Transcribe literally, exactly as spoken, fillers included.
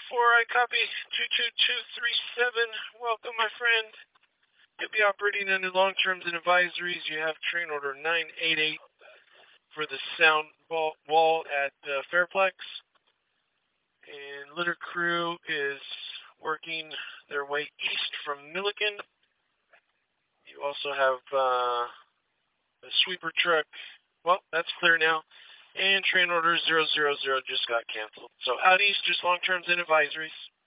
four, I copy. two two two three seven. Welcome, my friend. You'll be operating under long terms and advisories. You have train order nine eight eight for the sound wall at uh, Fairplex. And litter crew is working their way east from Milliken. You also have uh, the sweeper truck. Well, that's clear now. And train order zero zero zero just got canceled. So out east, just long terms and advisories.